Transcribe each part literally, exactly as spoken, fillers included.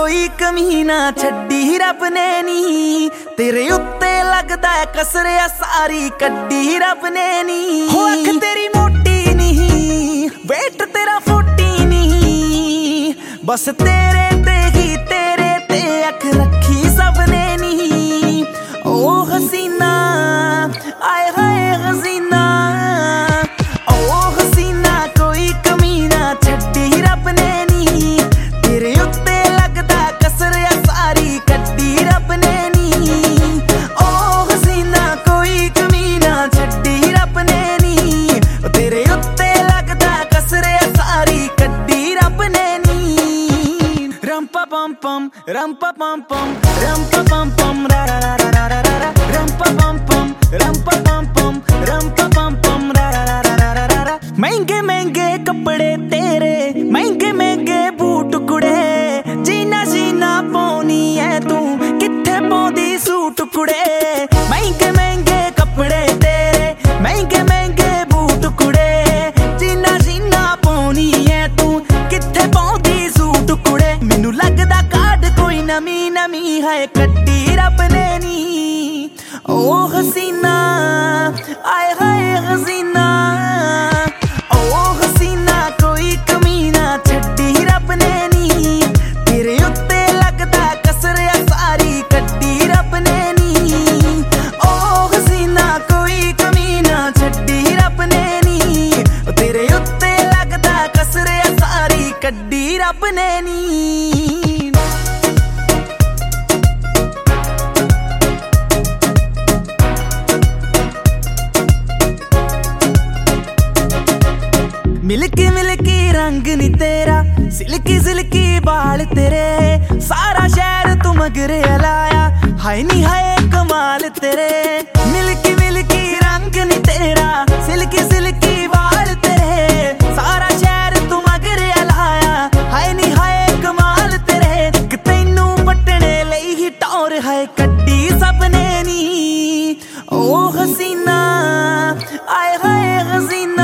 कोई कमी ना छड्डी रब ने नी, तेरे उत्ते लगदा है कसरिया सारी कड्डी रब ने नी। हो अख तेरी मोटी नहीं, वेट तेरा फोर्टी नहीं, बस तेरे ते ही तेरे ते अख रखी सबने नी। ओ हसीना आए हाय हसीना, ओ हसीना कोई कमी ना छड्डी रब ने नी, तेरे उत्ते लगदा कसरिया सारी कड्डी रब ने नी। ओ हसीना कोई कमी ना छड्डी रब ने नी, तेरे उत्ते लगदा कसरिया सारी कड्डी रब ने नी। रम पा पम पम रम पा पम पम रम पा पम पम रा रा रा रा रा रा रा, रम पा पम पम रम पा पम पम रम पा पम पम रा रा रा रा रा रा रा। महंगे महंगे कपड़े तेरे, महंगे महंगे बूट कुड़े, जीना जीना पौनी है तू किथे पौंदी सूट कुड़े। महंगे महंगे कपड़े तेरे, महंगे महंगे बूट कुड़े, जीना जीना पौनी है तू किथे पौंदी सूट कुड़े। मैनू लगदा कार्ड कोई नमी नमी है कड्डी रब ने नी। ओ हसीना आए हाय हसीना, ओ हसीना कोई कमी ना छड्डी रब ने नी, तेरे उत्ते लगदा कसरिया सारी कड्डी रब ने नी। ओ हसीना कोई कमी ना छड्डी रब ने नी, तेरे उत्ते लगदा कसरिया सारी कड्डी रब ने नी। मिल्की मिल्की रंग नी तेरा, सिल्की सिल्की बाल तेरे, सारा शहर तू मगरे लाया, हाय नी हाय कमाल तेरे। मिल्की मिल्की रंग नी तेरा, सिल्की सिल्की बाल तेरे, सारा शहर तू मगरे लाया, हाय नी हाय कमाल तेरे। तैनू पटने लई ही टौर है कड्डी सबने नी। ओ हसीना आए हाय हसीना,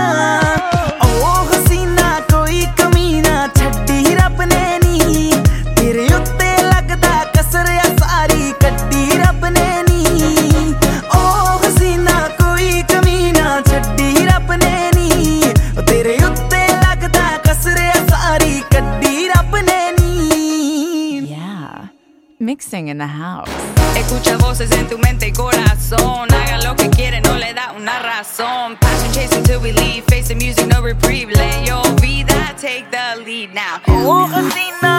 mixing in the house. Escucha voces en tu mente y corazón, haga lo que quiere, no le da una razón. Passion chase until we leave, face the music, no reprieve, let your vida take the lead now. Oh, Hasina.